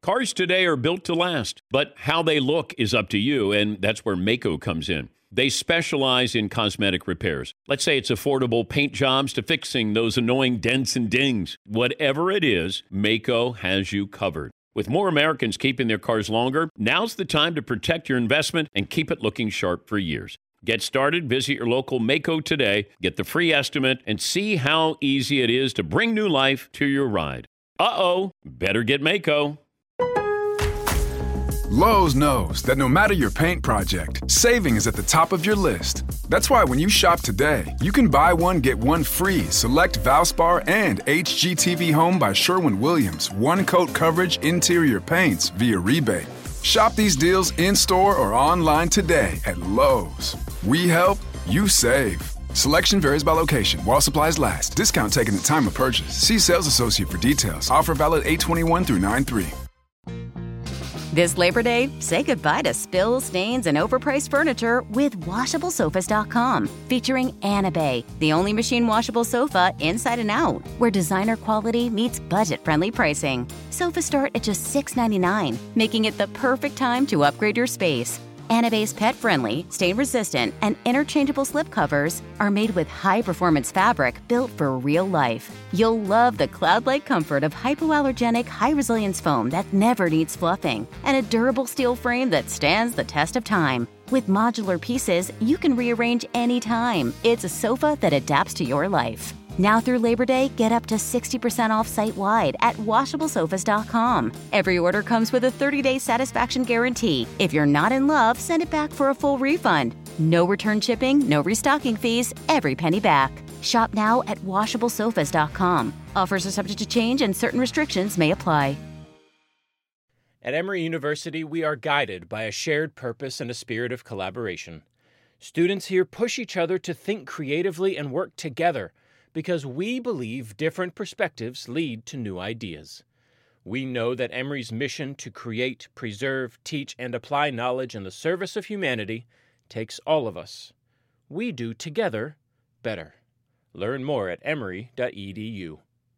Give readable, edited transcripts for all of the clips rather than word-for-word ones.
Cars today are built to last, but how they look is up to you, and that's where Maaco comes in. They specialize in cosmetic repairs. Let's say it's affordable paint jobs to fixing those annoying dents and dings. Whatever it is, Maaco has you covered. With more Americans keeping their cars longer, now's the time to protect your investment and keep it looking sharp for years. Get started, visit your local Maaco today, get the free estimate, and see how easy it is to bring new life to your ride. Better get Maaco. Lowe's knows that no matter your paint project, saving is at the top of your list. That's why when you shop today, you can buy one, get one free select Valspar and HGTV Home by Sherwin-Williams one-coat coverage interior paints via rebate. Shop these deals in-store or online today at Lowe's. We help, you save. Selection varies by location. While supplies last. Discount taken at time of purchase. See sales associate for details. Offer valid 8/21 through 9/3. This Labor Day, say goodbye to spills, stains, and overpriced furniture with WashableSofas.com. Featuring Anabay, the only machine washable sofa inside and out, where designer quality meets budget-friendly pricing. Sofas start at just $6.99, making it the perfect time to upgrade your space. Anabay's pet-friendly, stain-resistant, and interchangeable slipcovers are made with high-performance fabric built for real life. You'll love the cloud-like comfort of hypoallergenic, high-resilience foam that never needs fluffing, and a durable steel frame that stands the test of time. With modular pieces, you can rearrange anytime. It's a sofa that adapts to your life. Now through Labor Day, get up to 60% off site-wide at WashableSofas.com. Every order comes with a 30-day satisfaction guarantee. If you're not in love, send it back for a full refund. No return shipping, no restocking fees, every penny back. Shop now at WashableSofas.com. Offers are subject to change and certain restrictions may apply. At Emory University, we are guided by a shared purpose and a spirit of collaboration. Students here push each other to think creatively and work together, because we believe different perspectives lead to new ideas. We know that Emory's mission to create, preserve, teach, and apply knowledge in the service of humanity takes all of us. We do together better. Learn more at emory.edu.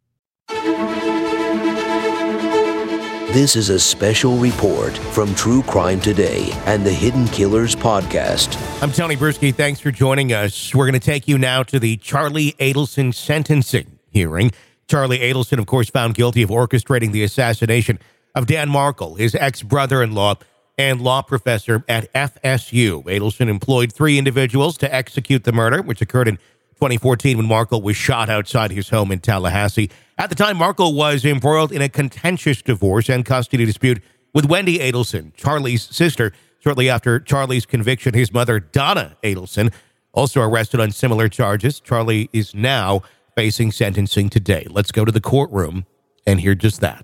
This is a special report from True Crime Today and the Hidden Killers podcast. I'm Tony Bruschi. Thanks for joining us. We're going to take you now to the Charlie Adelson sentencing hearing. Charlie Adelson, of course, found guilty of orchestrating the assassination of Dan Markel, his ex-brother-in-law and law professor at FSU. Adelson employed 3 individuals to execute the murder, which occurred in 2014 when Markel was shot outside his home in Tallahassee. At the time, Markel was embroiled in a contentious divorce and custody dispute with Wendy Adelson, Charlie's sister. Shortly after Charlie's conviction, his mother, Donna Adelson, also arrested on similar charges. Charlie is now facing sentencing today. Let's go to the courtroom and hear just that.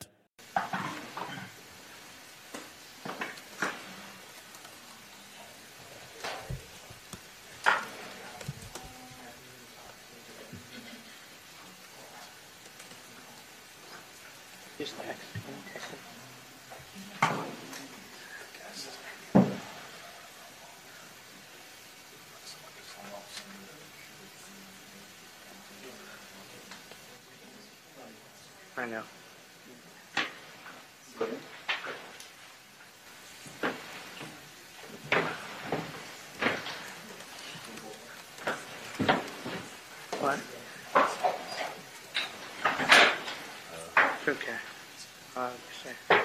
I know. What? Okay. Say.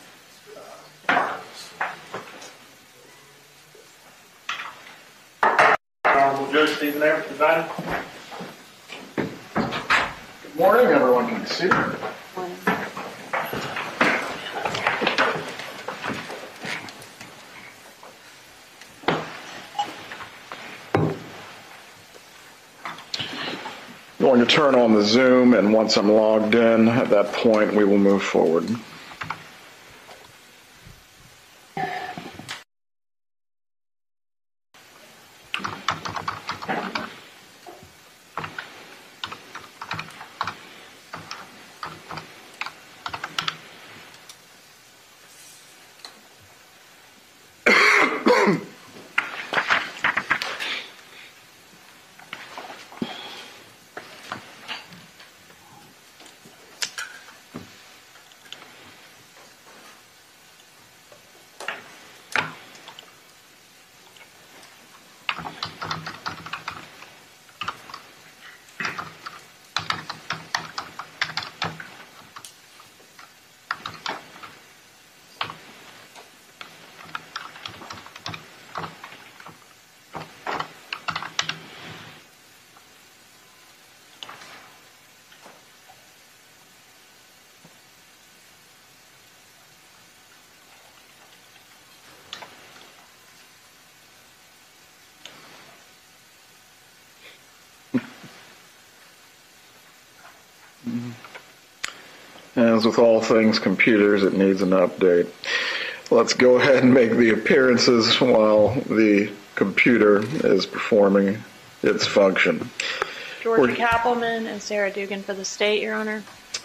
Judge Stephen Everett presiding. Good morning, everyone can see. Going to turn on the Zoom, and once I'm logged in, at that point we will move forward. As with all things computers, it needs an update. Let's go ahead and make the appearances while the computer is performing its function. Georgia Kappelman and Sarah Dugan for the state, Your Honor.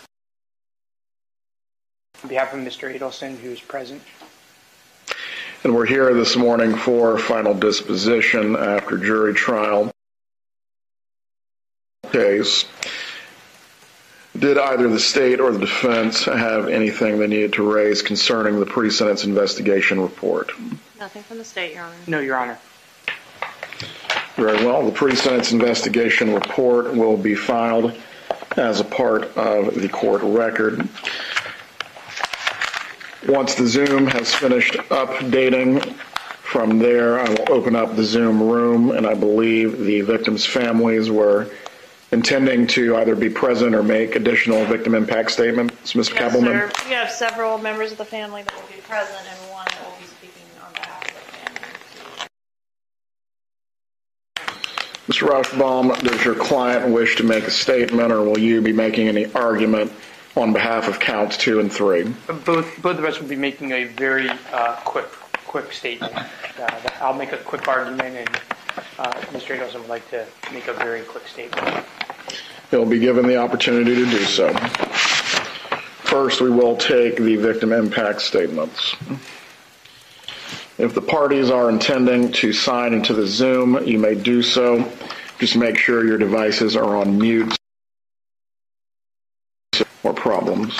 On behalf of Mr. Adelson, who is present. And we're here this morning for final disposition after jury trial case. Did either the state or the defense have anything they needed to raise concerning the pre-sentence investigation report? Nothing from the state, Your Honor. No, Your Honor. Very well. The pre-sentence investigation report will be filed as a part of the court record. Once the Zoom has finished updating, from there I will open up the Zoom room, and I believe the victims' families were intending to either be present or make additional victim impact statements. Ms. Kappelman? Sir. We have several members of the family that will be present and one that will be speaking on behalf of the family. Mr. Rauschbaum, does your client wish to make a statement, or will you be making any argument on behalf of counts 2 and 3? Both of us will be making a very quick statement. I'll make a quick argument, and Mr. Adelson would like to make a very quick statement. He'll be given the opportunity to do so. First, we will take the victim impact statements. If the parties are intending to sign into the Zoom, you may do so. Just make sure your devices are on mute or problems.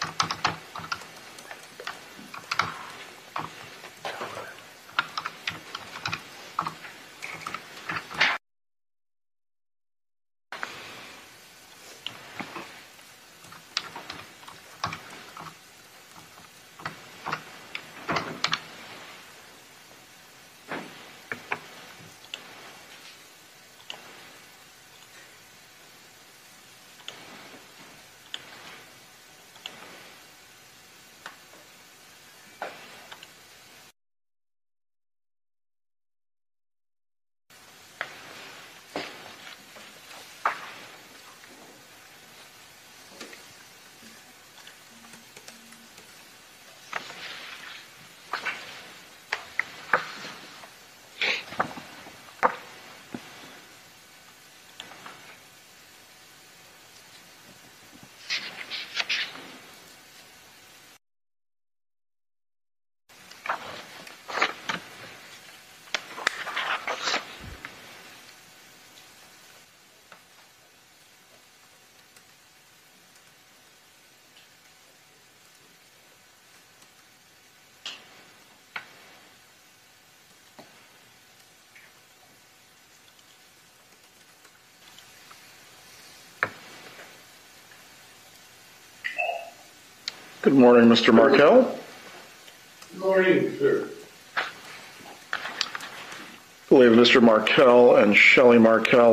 Good morning, Mr. Markell. Good morning, sir. I believe Mr. Markell and Shelley Markell.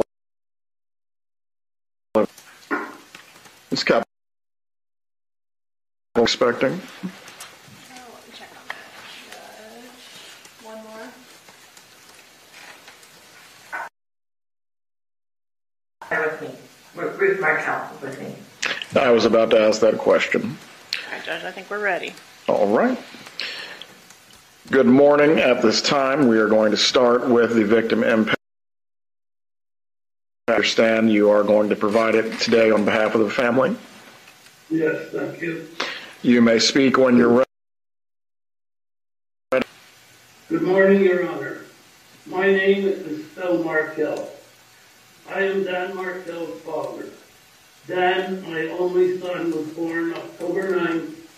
Ms. Kappelman, expecting? Let me check on that. Judge, one more. With me. Ruth Markell with me. I was about to ask that question. All right, Judge, I think we're ready. All right. Good morning. At this time, we are going to start with the victim impact. I understand you are going to provide it today on behalf of the family. Yes, thank you. You may speak when you're ready. Good morning, Your Honor. My name is Phil Markell. I am Dan Markell's father. Dan, my only son, was born October 9,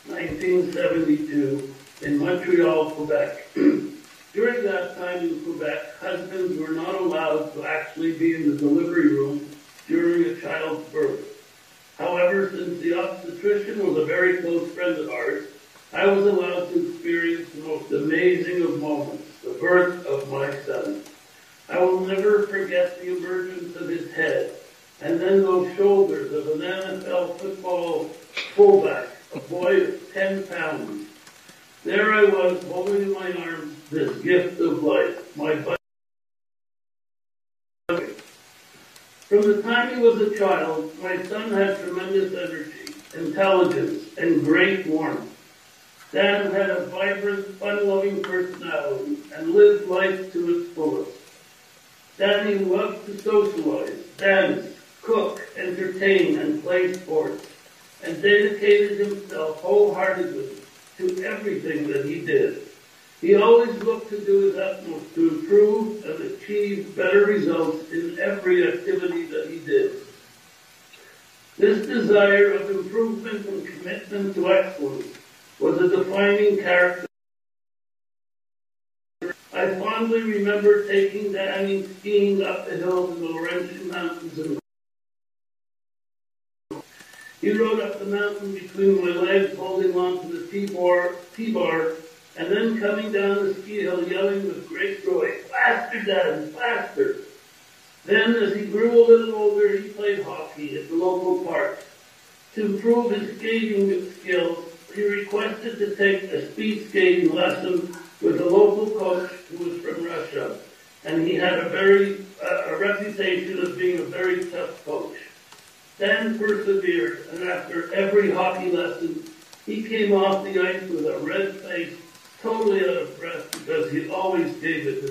1972, in Montreal, Quebec. During that time in Quebec, husbands were not allowed to actually be in the delivery room during a child's birth. However, since the obstetrician was a very close friend of ours, I was allowed to experience the most amazing of moments, the birth of my son. I will never forget the emergence of his head, and then those shoulders of an NFL football fullback, a boy of 10 pounds. There I was, holding in my arms this gift of life, my buddy. From the time he was a child, my son had tremendous energy. intelligence, and great warmth. Dan had a vibrant, fun-loving personality and lived life to its fullest. Danny loved to socialize, dance, cook, entertain, and play sports, and dedicated himself wholeheartedly to everything that he did. He always looked to do his utmost to improve and achieve better results in every activity that he did. This desire of improvement and commitment to excellence was a defining character. I fondly remember taking Danny skiing up the hills in the Laurentian Mountains. He rode up the mountain between my legs, holding on to the T-bar, and then coming down the ski hill yelling with great joy, "Faster, Dan, faster!" Then, as he grew a little older, he played hockey at the local park. To improve his skating skills, he requested to take a speed skating lesson with a local coach who was from Russia, and he had a reputation of being a very tough coach. Dan persevered, and after every hockey lesson, he came off the ice with a red face, totally out of breath, because he always gave it.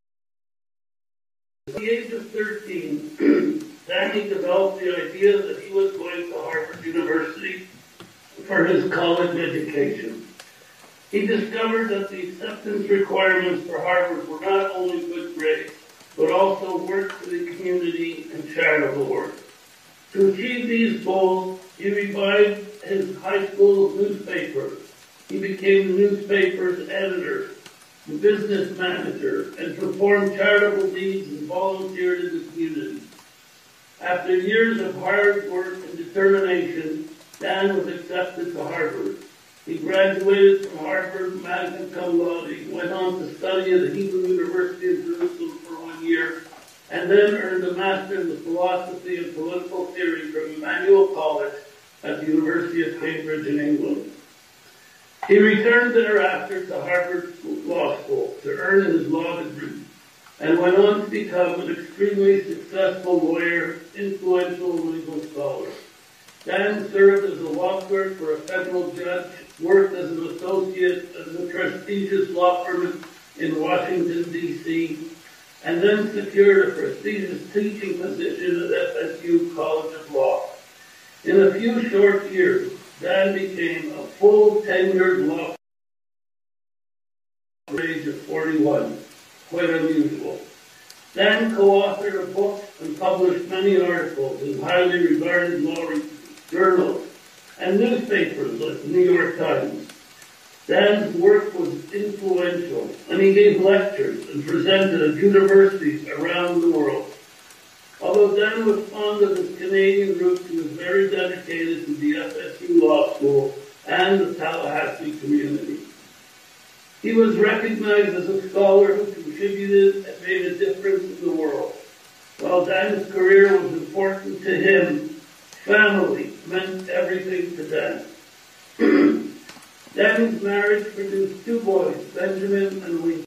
At the age of 13, Danny developed the idea that he was going to Harvard University for his college education. He discovered that the acceptance requirements for Harvard were not only good grades, but also work for the community and charitable work. To achieve these goals, he revived his high school newspaper. He became the newspaper's editor, the business manager, and performed charitable deeds and volunteered in the community. After years of hard work and determination, Dan was accepted to Harvard. He graduated from Harvard magna cum laude, went on to study at the Hebrew University of Jerusalem for 1 year, and then earned a master's in philosophy and political theory from Emmanuel College at the University of Cambridge in England. He returned thereafter to Harvard Law School to earn his law degree, and went on to become an extremely successful lawyer, influential legal scholar. Dan served as a law clerk for a federal judge, worked as an associate at a prestigious law firm in Washington, D.C., and then secured a prestigious teaching position at FSU College of Law. In a few short years, Dan became a full tenured law at the age of 41, quite unusual. Dan co-authored a book and published many articles in highly regarded law journals and newspapers like the New York Times. Dan's work was influential, and he gave lectures and presented at universities around the world. Although Dan was fond of his Canadian roots, he was very dedicated to the FSU Law School and the Tallahassee community. He was recognized as a scholar who contributed and made a difference in the world. While Dan's career was important to him, family meant everything to Dan. Dan's marriage produced 2 boys, Benjamin and Lincoln.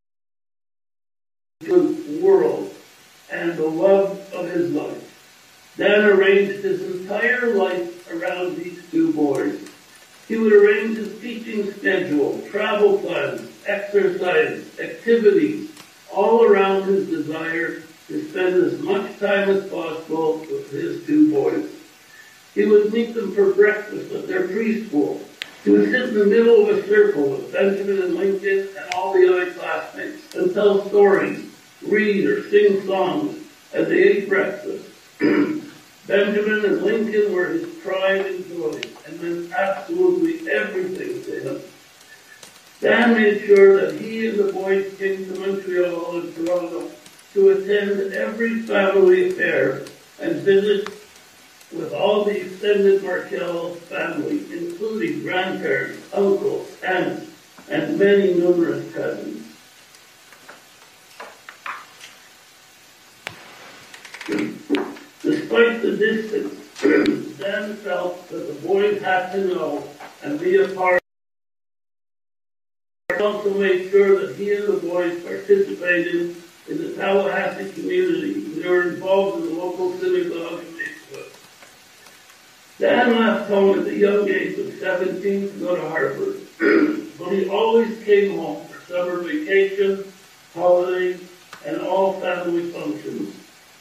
The world and the love of his life. Dan arranged his entire life around these 2 boys. He would arrange his teaching schedule, travel plans, exercise, activities, all around his desire to spend as much time as possible with his 2 boys. He would meet them for breakfast at their preschool. He would sit in the middle of a circle with Benjamin and Lincoln and all the other classmates and tell stories, read or sing songs as they ate breakfast. Benjamin and Lincoln were his pride and joy and meant absolutely everything to him. Dan made sure that he and the boys came to Montreal and Toronto to attend every family affair and visit with all the extended Markel family, including grandparents, uncles, aunts, and many numerous cousins. Despite the distance, Dan felt that the boys had to know and be a part. He also made sure that he and the boys participated in the Tallahassee community. They were involved in the local synagogue and neighborhood. Dan left home at the young age of 17 to go to Harvard, but he always came home for summer vacation, holidays, and all family functions.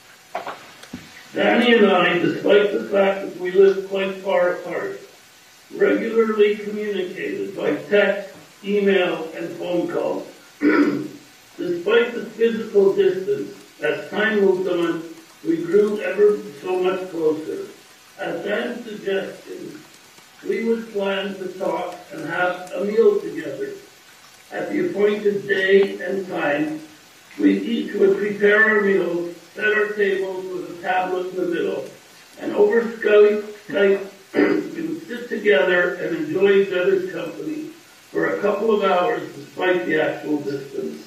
Danny and I, despite the fact that we lived quite far apart, regularly communicated by text, email, and phone calls. Despite the physical distance, as time moved on, we grew ever so much closer. At Dan's suggestion, we would plan to talk and have a meal together. At the appointed day and time, we each would prepare our meals, set our tables with a tablet in the middle, and over Skype, we would sit together and enjoy each other's company for a couple of hours despite the actual distance.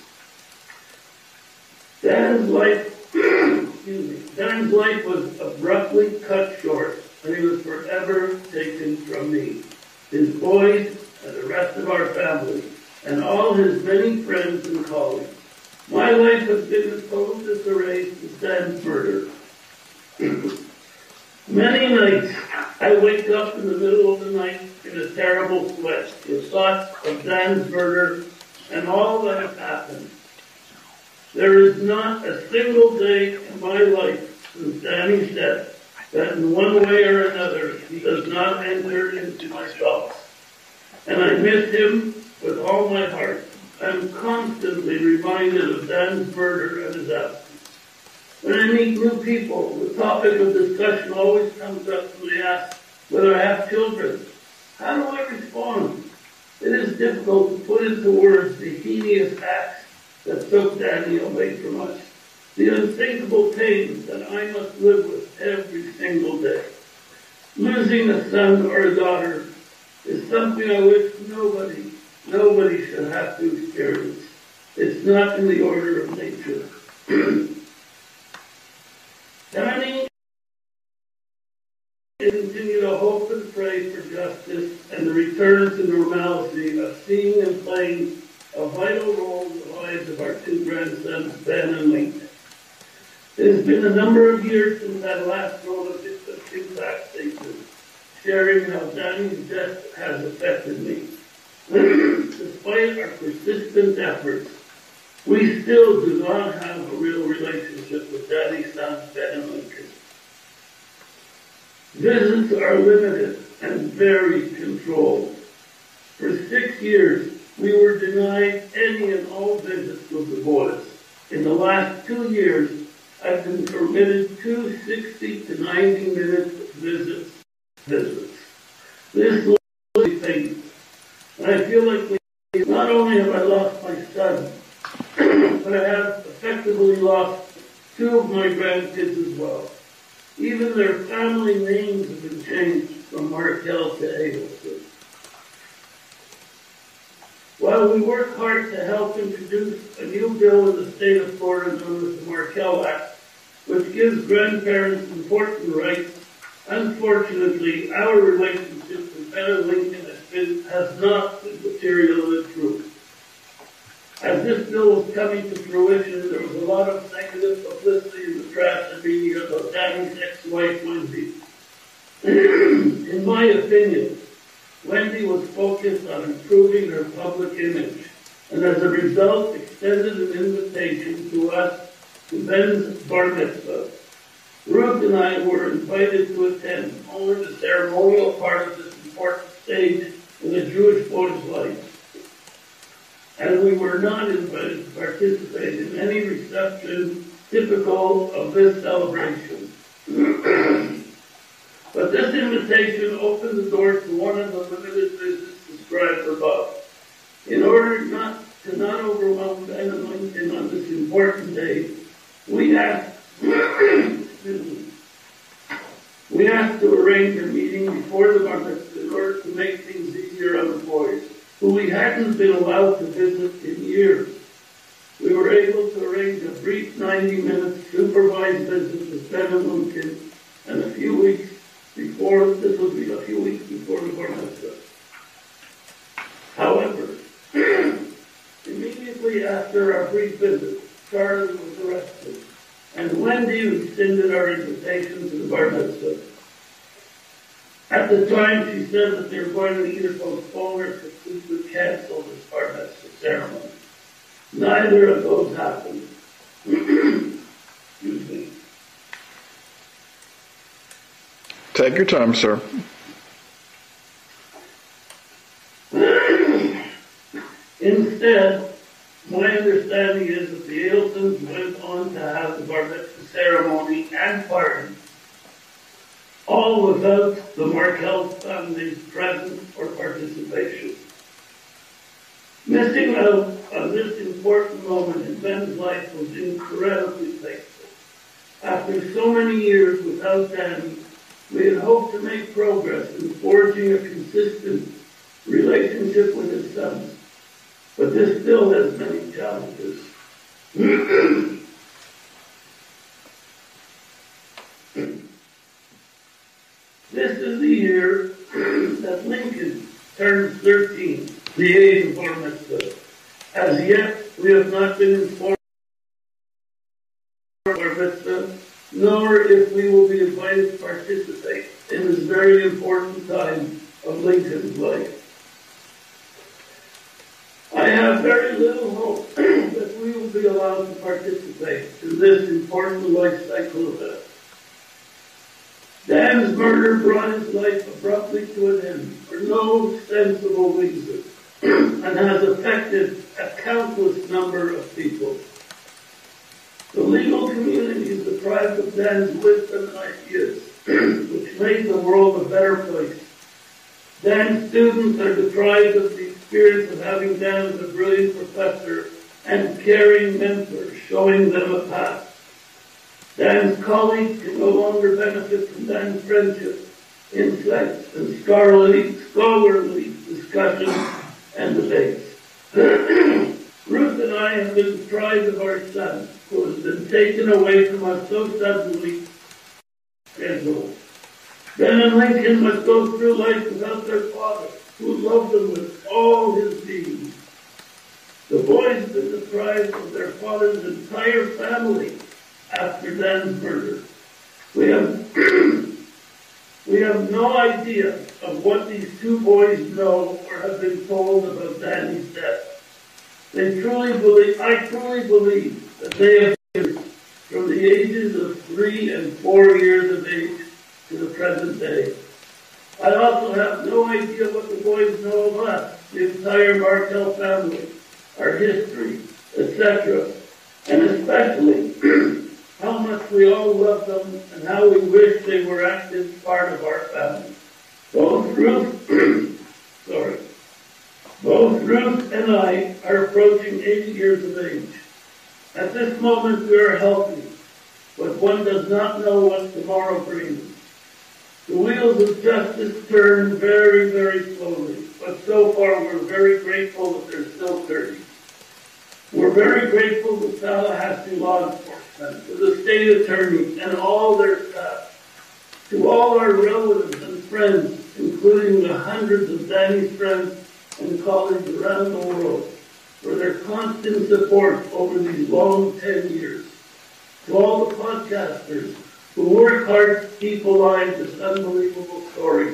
Dan's life was abruptly cut short, and he was forever taken from me, his boys, and the rest of our family, and all his many friends and colleagues. My life has been in total disarray since Dan's murder. Many nights I wake up in the middle of the night in a terrible sweat with thoughts of Dan's murder and all that has happened. There is not a single day in my life since Danny's death that in one way or another he does not enter into my thoughts. And I miss him with all my heart. I'm constantly reminded of Dan's murder and his absence. When I meet new people, the topic of discussion always comes up when they ask whether I have children. How do I respond? It is difficult to put into words the heinous acts that took Danny away from us, the unthinkable pains that I must live with every single day. Losing a son or a daughter is something I wish nobody should have to experience. It's not in the order of nature. Danny continue to hope and pray for justice and the return to normalcy of seeing and playing a vital role in the lives of our two grandsons, Ben and Lincoln. It has been a number of years since I last wrote a impact statement, sharing how Danny's death has affected me. Despite our persistent efforts, we still do not have a real relationship with Danny's sons, Ben and Lincoln. Visits are limited and very controlled. For 6 years, we were denied any and all visits with the boys. In the last 2 years, I've been permitted 2 60 to 90-minute visits. This literally pains, and I feel like not only have I lost my son, but I have effectively lost 2 of my grandkids as well. Even their family names have been changed from Markel to Adelson. While we work hard to help introduce a new bill in the state of Florida known as the Markel Act, which gives grandparents important rights, unfortunately, our relationship with Ben and Lincoln has not been material in truth. As this bill was coming to fruition, there was a lot of negative publicity in the press and media about Danny's ex-wife, Wendy. In my opinion, Wendy was focused on improving her public image, and as a result extended an invitation to us to Ben's bar mitzvah. Ruth and I were invited to attend only the ceremonial part of this important stage in the Jewish boy's life. And we were not invited to participate in any reception typical of this celebration. But this invitation opened the door to one of the limited visits described above. In order not to overwhelm Ben and Lincoln on this important day, we asked to arrange a meeting before the bar mitzvah in order to make things easier on the boys, who we hadn't been allowed to visit in years. We were able to arrange a brief 90-minute supervised visit with Ben and Lincoln, and a few weeks before the bar mitzvah. However, immediately after our brief visit, Charlie was arrested, and Wendy rescinded our invitation to the bar mitzvah. At the time, she said that they were going to either postpone or completely cancel this bar mitzvah ceremony. Neither of those happened. Excuse me. Take your time, sir. Instead, my understanding is that the Adelsons went on to have the bar mitzvah ceremony and party, all without the Markel family's presence or participation. Missing out on this important moment in Ben's life was incredibly painful. After so many years without Danny, we had hoped to make progress in forging a consistent relationship with his sons, but this still has many challenges. This is the year that Lincoln turns 13, the age of bar mitzvah. As yet, we have not been informed of bar mitzvah, nor if we will be invited to participate in this very important time of Lincoln's life. I have very little hope that we will be allowed to participate in this important life cycle event. Dan's murder brought his life abruptly to an end for no sensible reason and has affected a countless number of people. The legal community is deprived of Dan's wisdom and ideas, which made the world a better place. Dan's students are deprived of the experience of having Dan as a brilliant professor and caring mentor, showing them a path. Dan's colleagues can no longer benefit from Dan's friendship, insights, and scholarly discussions and debates. Ruth and I have been deprived of our son, who has been taken away from us so suddenly. Ben and Lincoln must go through life without their father, who loved them with all his being. The boys have been deprived of their father's entire family after Dan's murder. We have no idea of what these two boys know or have been told about Danny's death. I truly believe that they have been from the ages of 3 and 4 years of age to the present day. I also have no idea what the boys know of us, the entire Markel family, our history, etc., and especially how much we all love them and how we wish they were active part of our family. Both Ruth and I are approaching 80 years of age. At this moment we are healthy, but one does not know what tomorrow brings. The wheels of justice turn very, very slowly, but so far we're very grateful that they're still turning. We're very grateful to Tallahassee law enforcement, to the state attorney and all their staff, to all our relatives and friends, including the hundreds of Danny's friends and colleagues around the world, for their constant support over these long 10 years. To all the podcasters who work hard to keep alive this unbelievable story.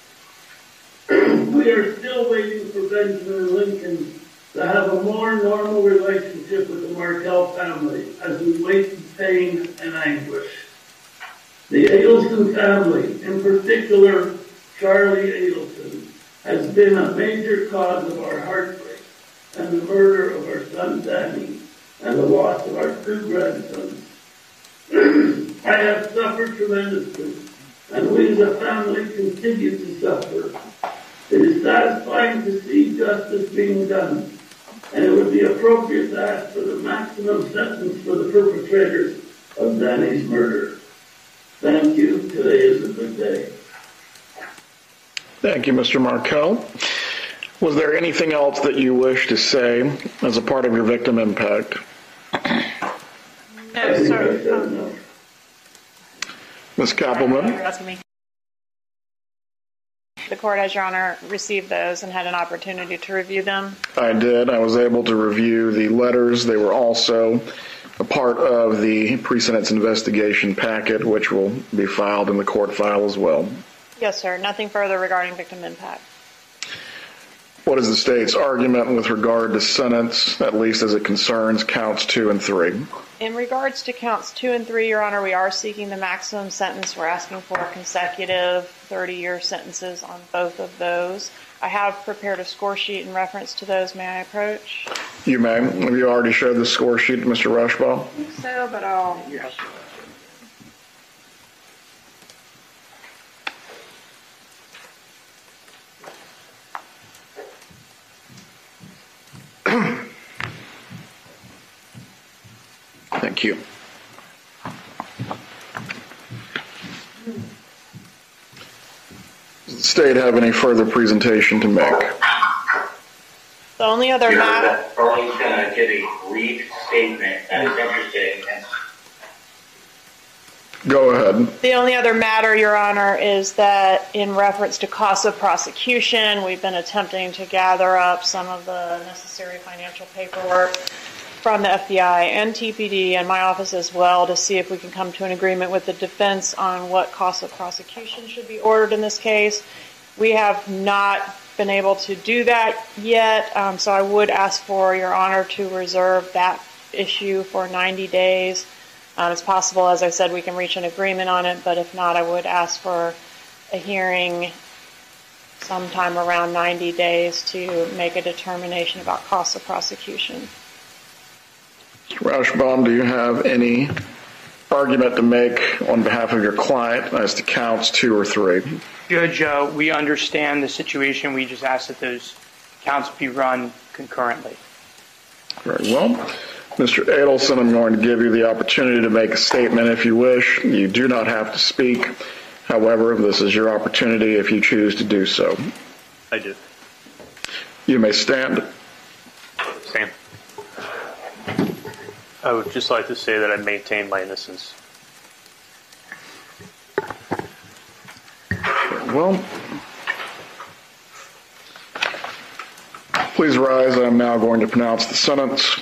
We are still waiting for Benjamin Lincoln to have a more normal relationship with the Markel family as we wait in pain and anguish. The Adelson family, in particular Charlie Adelson, has been a major cause of our heartbreak and the murder of our son Danny and the loss of our 2 grandsons. I have suffered tremendously, and we as a family continue to suffer. It is satisfying to see justice being done, and it would be appropriate to ask for the maximum sentence for the perpetrators of Danny's murder. Thank you. Today is a good day. Thank you, Mr. Markel. Was there anything else that you wish to say as a part of your victim impact? No, sir. Ms. Kappelman? You're asking me. The court, as Your Honor, received those and had an opportunity to review them. I did. I was able to review the letters. They were also a part of the pre-sentence investigation packet, which will be filed in the court file as well. Yes, sir. Nothing further regarding victim impact. What is the state's argument with regard to sentence, at least as it concerns counts 2 and 3? In regards to counts 2 and 3, Your Honor, we are seeking the maximum sentence. We're asking for consecutive 30-year sentences on both of those. I have prepared a score sheet in reference to those. May I approach? You may. Have you already showed the score sheet to Mr. Rushbaugh? I think so, but I'll... Yes. Thank you. Does the state have any further presentation to make? The only other matter... Earl's going to give a brief statement that is interesting. Go ahead. The only other matter, Your Honor, is that in reference to costs of prosecution, we've been attempting to gather up some of the necessary financial paperwork from the FBI and TPD and my office as well to see if we can come to an agreement with the defense on what costs of prosecution should be ordered in this case. We have not been able to do that yet, so I would ask for Your Honor to reserve that issue for 90 days. It's possible, as I said, we can reach an agreement on it, but if not, I would ask for a hearing sometime around 90 days to make a determination about costs of prosecution. Mr. Rauschbaum, do you have any argument to make on behalf of your client as to counts 2 or 3? Judge, we understand the situation. We just ask that those counts be run concurrently. Very well. Mr. Adelson, I'm going to give you the opportunity to make a statement if you wish. You do not have to speak. However, this is your opportunity if you choose to do so. I do. You may stand. Stand. I would just like to say that I maintain my innocence. Well, please rise. I'm now going to pronounce the sentence.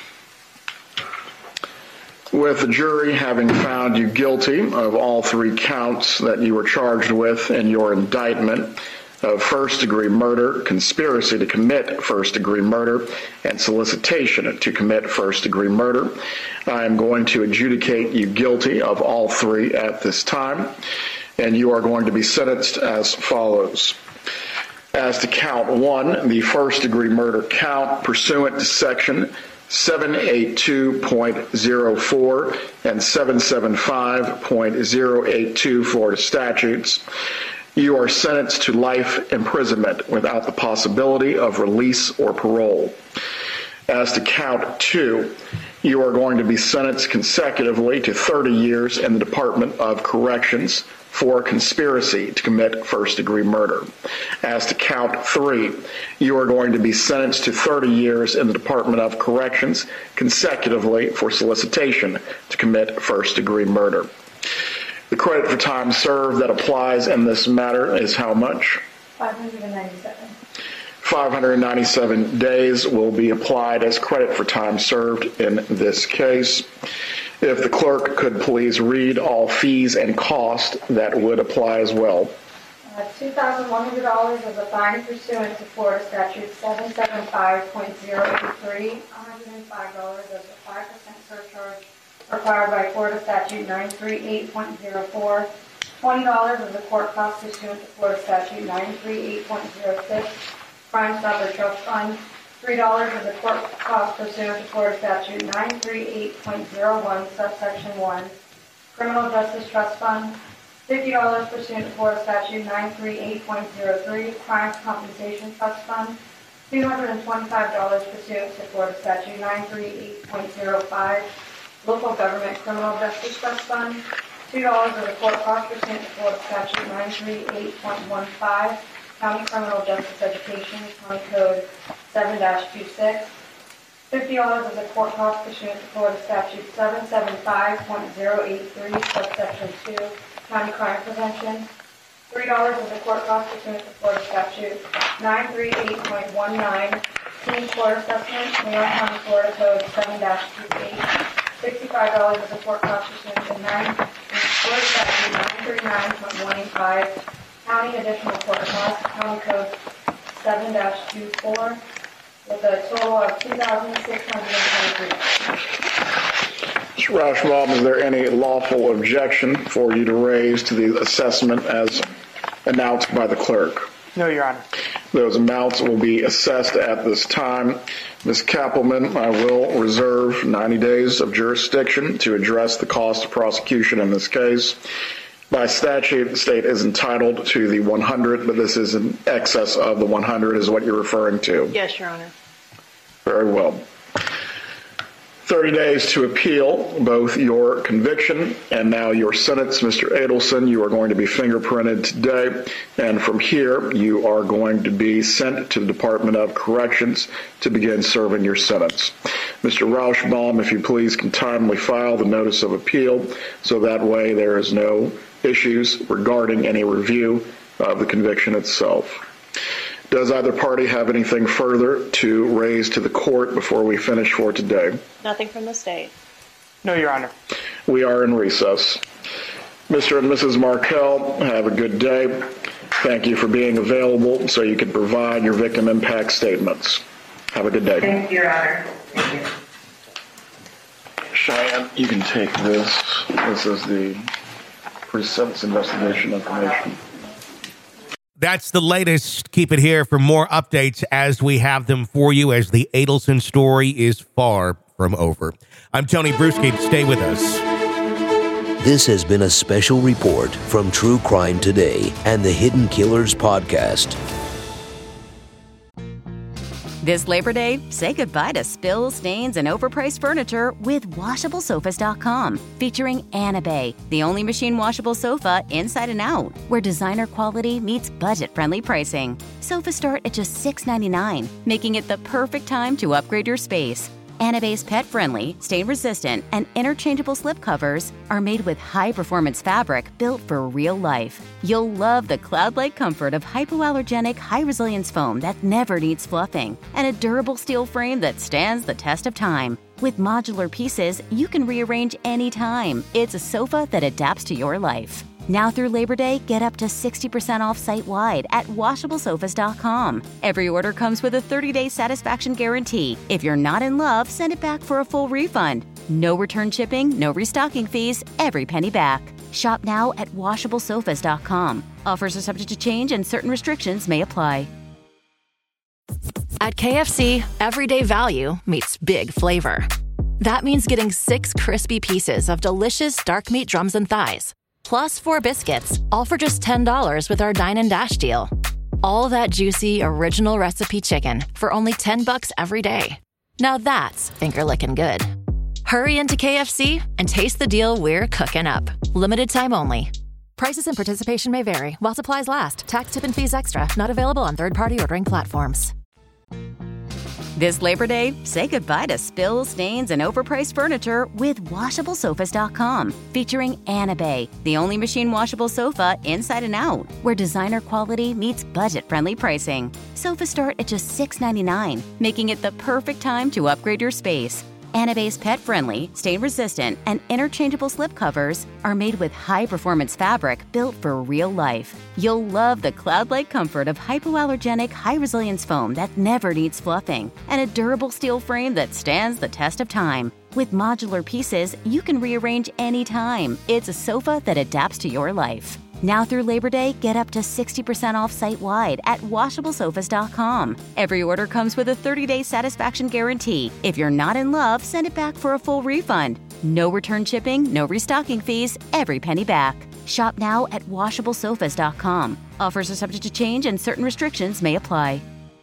With the jury having found you guilty of all 3 counts that you were charged with in your indictment of first-degree murder, conspiracy to commit first-degree murder, and solicitation to commit first-degree murder, I am going to adjudicate you guilty of all 3 at this time, and you are going to be sentenced as follows. As to count 1, the first-degree murder count pursuant to Section 782.04 and 775.082 Florida statutes, you are sentenced to life imprisonment without the possibility of release or parole. As to count 2, you are going to be sentenced consecutively to 30 years in the Department of Corrections for conspiracy to commit first-degree murder. As to count 3, you are going to be sentenced to 30 years in the Department of Corrections consecutively for solicitation to commit first-degree murder. The credit for time served that applies in this matter is how much? 597. 597 days will be applied as credit for time served in this case. If the clerk could please read all fees and costs that would apply as well. $2,100 as a fine pursuant to Florida Statute 775.083, $105 as a 5% surcharge required by Florida Statute 938.04, $20 as a court cost pursuant to Florida Statute 938.06, Crime Stopper Trust Fund, $3 as a court cost pursuant to Florida Statute 938.01, subsection 1, Criminal Justice Trust Fund, $50 pursuant to Florida Statute 938.03, Crimes Compensation Trust Fund, $225 pursuant to Florida Statute 938.05, Local Government Criminal Justice Trust Fund, $2 as a court cost pursuant to Florida Statute 938.15, County Criminal Justice Education, County Code 7-26, $50 as a court cost pursuant to Florida Statute 775.083, subsection 2, County Crime Prevention, $3 as a court cost pursuant to Florida Statute 938.19, Teen Court Assessment, New York County, Florida Code 7-28, $65 as a court cost pursuant to Florida Statute 939.185, county additional court costs, County Code 7-24, with a total of $2,623. Mr. Rauschbaum, is there any lawful objection for you to raise to the assessment as announced by the clerk? No, Your Honor. Those amounts will be assessed at this time. Ms. Kappelman, I will reserve 90 days of jurisdiction to address the cost of prosecution in this case. By statute, the state is entitled to the 100, but this is in excess of the 100 is what you're referring to. Yes, Your Honor. Very well. 30 days to appeal both your conviction and now your sentence. Mr. Adelson, you are going to be fingerprinted today, and from here you are going to be sent to the Department of Corrections to begin serving your sentence. Mr. Rauschbaum, if you please can timely file the notice of appeal so that way there is no issues regarding any review of the conviction itself. Does either party have anything further to raise to the court before we finish for today? Nothing from the state. No, Your Honor. We are in recess. Mr. and Mrs. Markell, have a good day. Thank you for being available so you can provide your victim impact statements. Have a good day. Thank you, Your Honor. Thank you. Cheyenne, you can take this. This is the pre-sentence investigation information. That's the latest. Keep it here for more updates as we have them for you, as the Adelson story is far from over. I'm Tony Bruschi. Stay with us. This has been a special report from True Crime Today and the Hidden Killers podcast. This Labor Day, say goodbye to spills, stains, and overpriced furniture with WashableSofas.com, featuring Anna Bay, the only machine washable sofa inside and out, where designer quality meets budget-friendly pricing. Sofas start at just $6.99, making it the perfect time to upgrade your space. Anna Bay's pet-friendly, stain-resistant, and interchangeable slip covers are made with high-performance fabric built for real life. You'll love the cloud-like comfort of hypoallergenic, high-resilience foam that never needs fluffing, and a durable steel frame that stands the test of time. With modular pieces, you can rearrange anytime. It's a sofa that adapts to your life. Now through Labor Day, get up to 60% off site-wide at WashableSofas.com. Every order comes with a 30-day satisfaction guarantee. If you're not in love, send it back for a full refund. No return shipping, no restocking fees, every penny back. Shop now at WashableSofas.com. Offers are subject to change and certain restrictions may apply. At KFC, everyday value meets big flavor. That means getting 6 crispy pieces of delicious dark meat drums and thighs, plus 4 biscuits, all for just $10 with our Dine and Dash deal. All that juicy, original recipe chicken for only $10 every day. Now that's finger-licking good. Hurry into KFC and taste the deal we're cooking up. Limited time only. Prices and participation may vary while supplies last. Tax, tip, and fees extra. Not available on third-party ordering platforms. This Labor Day, say goodbye to spills, stains, and overpriced furniture with WashableSofas.com, featuring Anna Bay, the only machine washable sofa inside and out, where designer quality meets budget-friendly pricing. Sofas start at just $6.99, making it the perfect time to upgrade your space. Anna Bay's pet-friendly, stain-resistant, and interchangeable slip covers are made with high-performance fabric built for real life. You'll love the cloud-like comfort of hypoallergenic, high-resilience foam that never needs fluffing, and a durable steel frame that stands the test of time. With modular pieces, you can rearrange anytime. It's a sofa that adapts to your life. Now through Labor Day, get up to 60% off site-wide at WashableSofas.com. Every order comes with a 30-day satisfaction guarantee. If you're not in love, send it back for a full refund. No return shipping, no restocking fees, every penny back. Shop now at WashableSofas.com. Offers are subject to change and certain restrictions may apply.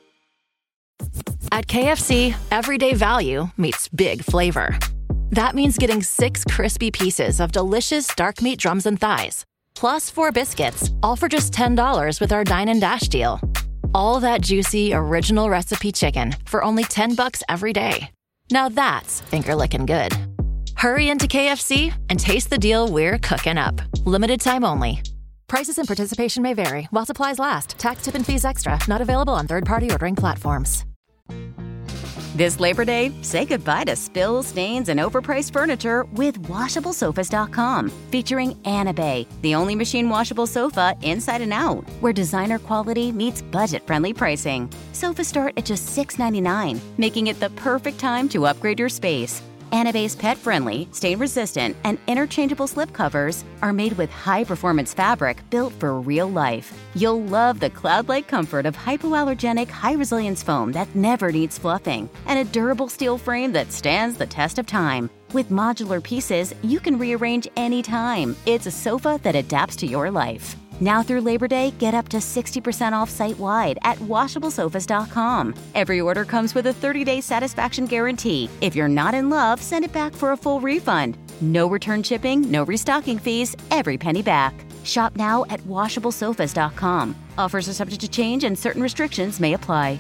At KFC, everyday value meets big flavor. That means getting 6 crispy pieces of delicious dark meat drums and thighs, plus 4 biscuits, all for just $10 with our Dine and Dash deal. All that juicy, original recipe chicken for only $10 every day. Now that's finger-licking good. Hurry into KFC and taste the deal we're cooking up. Limited time only. Prices and participation may vary while supplies last. Tax, tip, and fees extra. Not available on third-party ordering platforms. This Labor Day, say goodbye to spills, stains, and overpriced furniture with WashableSofas.com, featuring Anna Bay, the only machine washable sofa inside and out, where designer quality meets budget-friendly pricing. Sofas start at just $6.99, making it the perfect time to upgrade your space. Anna Bay's pet-friendly, stain-resistant, and interchangeable slip covers are made with high-performance fabric built for real life. You'll love the cloud-like comfort of hypoallergenic, high-resilience foam that never needs fluffing, and a durable steel frame that stands the test of time. With modular pieces, you can rearrange anytime. It's a sofa that adapts to your life. Now through Labor Day, get up to 60% off site-wide at WashableSofas.com. Every order comes with a 30-day satisfaction guarantee. If you're not in love, send it back for a full refund. No return shipping, no restocking fees, every penny back. Shop now at WashableSofas.com. Offers are subject to change and certain restrictions may apply.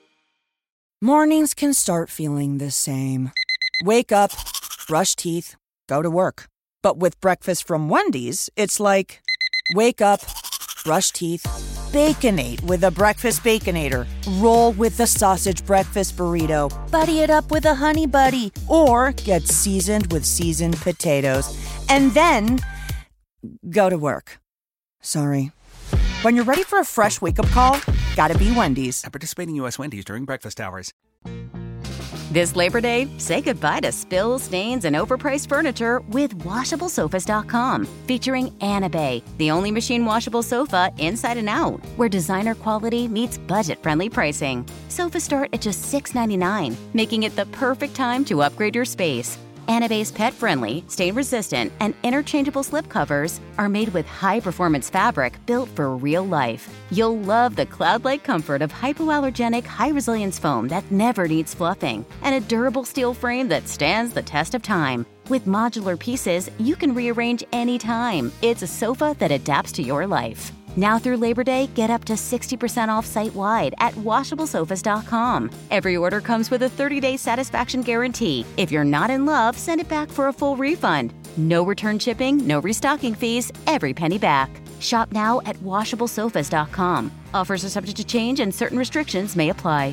Mornings can start feeling the same. Wake up, brush teeth, go to work. But with breakfast from Wendy's, it's like... Wake up, brush teeth, Baconate with a breakfast Baconator. Roll with the sausage breakfast burrito. Buddy it up with a Honey Buddy. Or get seasoned with seasoned potatoes. And then go to work. Sorry. When you're ready for a fresh wake-up call, gotta be Wendy's. At participating U.S. Wendy's during breakfast hours. This Labor Day, say goodbye to spills, stains, and overpriced furniture with WashableSofas.com, featuring Anna Bay, the only machine washable sofa inside and out, where designer quality meets budget-friendly pricing. Sofas start at just $6.99, making it the perfect time to upgrade your space. Anna Bay's pet-friendly, stain-resistant, and interchangeable slip covers are made with high-performance fabric built for real life. You'll love the cloud-like comfort of hypoallergenic, high-resilience foam that never needs fluffing, and a durable steel frame that stands the test of time. With modular pieces, you can rearrange anytime. It's a sofa that adapts to your life. Now through Labor Day, get up to 60% off site-wide at WashableSofas.com. Every order comes with a 30-day satisfaction guarantee. If you're not in love, send it back for a full refund. No return shipping, no restocking fees, every penny back. Shop now at WashableSofas.com. Offers are subject to change and certain restrictions may apply.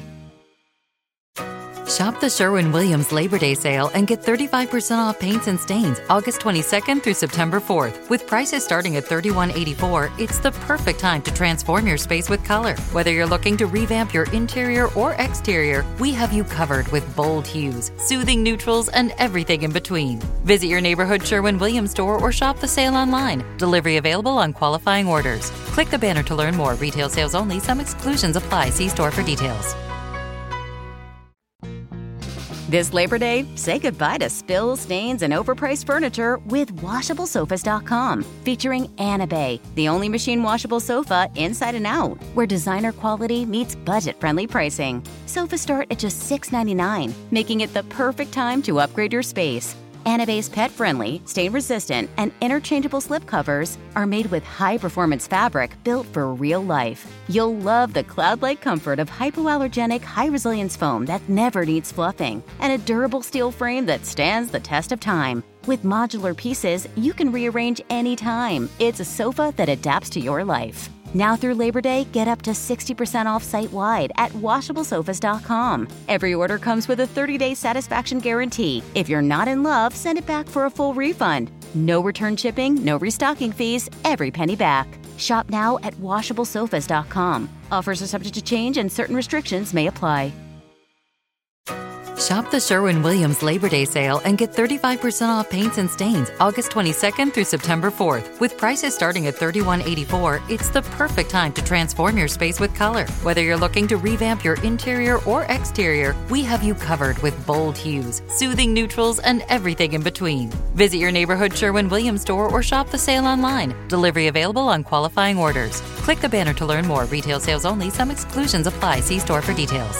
Shop the Sherwin-Williams Labor Day sale and get 35% off paints and stains August 22nd through September 4th. With prices starting at $31.84, it's the perfect time to transform your space with color. Whether you're looking to revamp your interior or exterior, we have you covered with bold hues, soothing neutrals, and everything in between. Visit your neighborhood Sherwin-Williams store or shop the sale online. Delivery available on qualifying orders. Click the banner to learn more. Retail sales only. Some exclusions apply. See store for details. This Labor Day, say goodbye to spills, stains, and overpriced furniture with WashableSofas.com, featuring Anna Bay, the only machine washable sofa inside and out, where designer quality meets budget-friendly pricing. Sofas start at just $6.99, making it the perfect time to upgrade your space. Anna Bay's pet-friendly, stain-resistant, and interchangeable slip covers are made with high-performance fabric built for real life. You'll love the cloud-like comfort of hypoallergenic, high-resilience foam that never needs fluffing, and a durable steel frame that stands the test of time. With modular pieces, you can rearrange anytime. It's a sofa that adapts to your life. Now through Labor Day, get up to 60% off site-wide at WashableSofas.com. Every order comes with a 30-day satisfaction guarantee. If you're not in love, send it back for a full refund. No return shipping, no restocking fees, every penny back. Shop now at WashableSofas.com. Offers are subject to change and certain restrictions may apply. Shop the Sherwin-Williams Labor Day sale and get 35% off paints and stains August 22nd through September 4th. With prices starting at $31.84, it's the perfect time to transform your space with color. Whether you're looking to revamp your interior or exterior, we have you covered with bold hues, soothing neutrals, and everything in between. Visit your neighborhood Sherwin-Williams store or shop the sale online. Delivery available on qualifying orders. Click the banner to learn more. Retail sales only. Some exclusions apply. See store for details.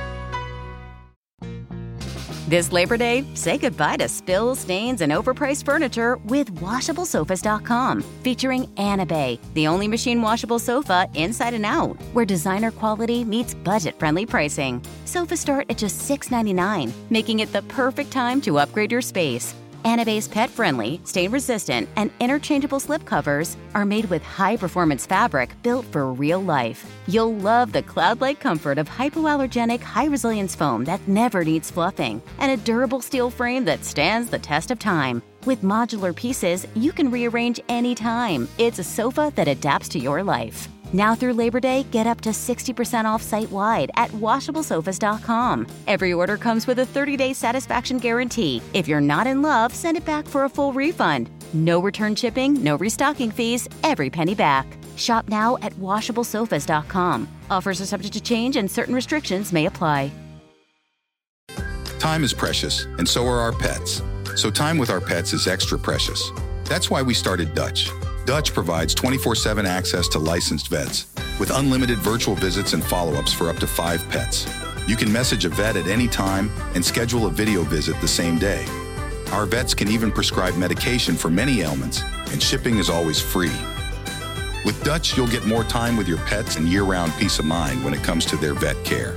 This Labor Day, say goodbye to spills, stains, and overpriced furniture with WashableSofas.com, featuring Anna Bay, the only machine washable sofa inside and out, where designer quality meets budget-friendly pricing. Sofas start at just $6.99, making it the perfect time to upgrade your space. Anabase pet-friendly, stain-resistant, and interchangeable slipcovers are made with high-performance fabric built for real life. You'll love the cloud-like comfort of hypoallergenic, high-resilience foam that never needs fluffing, and a durable steel frame that stands the test of time. With modular pieces, you can rearrange anytime. It's a sofa that adapts to your life. Now through Labor Day, get up to 60% off site-wide at washablesofas.com. Every order comes with a 30-day satisfaction guarantee. If you're not in love, send it back for a full refund. No return shipping, no restocking fees, every penny back. Shop now at washablesofas.com. Offers are subject to change and certain restrictions may apply. Time is precious, and so are our pets. So time with our pets is extra precious. That's why we started Dutch. Dutch provides 24/7 access to licensed vets with unlimited virtual visits and follow-ups for up to 5 pets. You can message a vet at any time and schedule a video visit the same day. Our vets can even prescribe medication for many ailments, and shipping is always free. With Dutch, you'll get more time with your pets and year-round peace of mind when it comes to their vet care.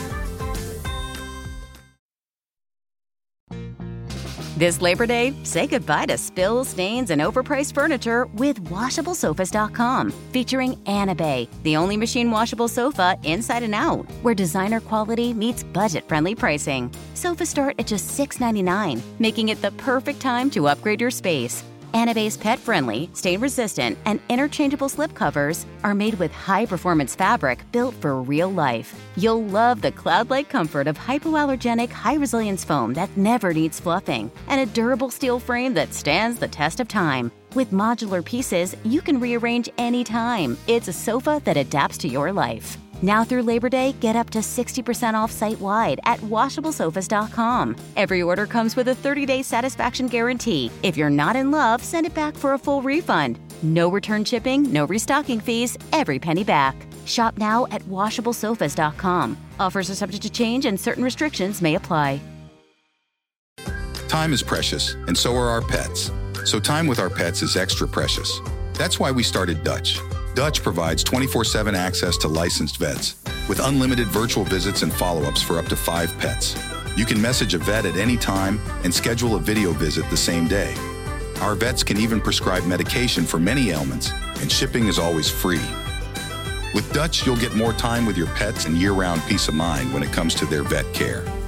This Labor Day, say goodbye to spills, stains, and overpriced furniture with washablesofas.com, featuring Anabay, the only machine washable sofa inside and out, where designer quality meets budget-friendly pricing. Sofas start at just $6.99, making it the perfect time to upgrade your space. Anabase pet-friendly, stain-resistant, and interchangeable slipcovers are made with high-performance fabric built for real life. You'll love the cloud-like comfort of hypoallergenic, high-resilience foam that never needs fluffing, and a durable steel frame that stands the test of time. With modular pieces, you can rearrange anytime. It's a sofa that adapts to your life. Now through Labor Day, get up to 60% off site-wide at washablesofas.com. Every order comes with a 30-day satisfaction guarantee. If you're not in love, send it back for a full refund. No return shipping, no restocking fees, every penny back. Shop now at washablesofas.com. Offers are subject to change and certain restrictions may apply. Time is precious, and so are our pets. So time with our pets is extra precious. That's why we started Dutch. Dutch provides 24/7 access to licensed vets with unlimited virtual visits and follow-ups for up to 5 pets. You can message a vet at any time and schedule a video visit the same day. Our vets can even prescribe medication for many ailments, and shipping is always free. With Dutch, you'll get more time with your pets and year-round peace of mind when it comes to their vet care.